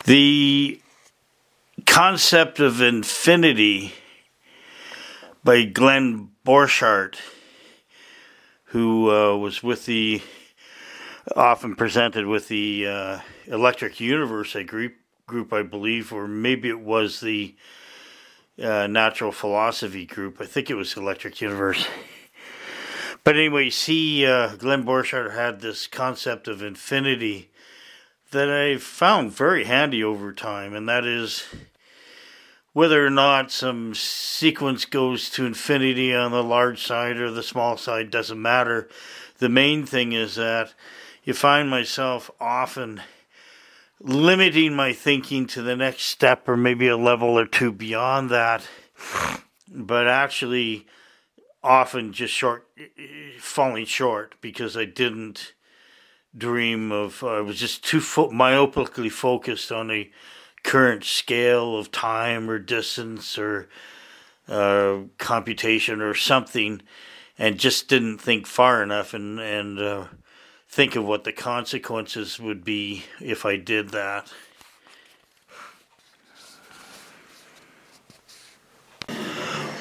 The concept of infinity by Glenn Borchardt, who was with often presented with the Electric Universe group, I believe, or maybe it was the Natural Philosophy group. I think it was Electric Universe. But anyway, Glenn Borchardt had this concept of infinity that I found very handy over time, and that is whether or not some sequence goes to infinity on the large side or the small side doesn't matter. The main thing is that you find myself often limiting my thinking to the next step or maybe a level or two beyond that, but actually often just falling short because I didn't dream of, I was just too myopically focused on a current scale of time or distance or computation or something, and just didn't think far enough and think of what the consequences would be if I did that.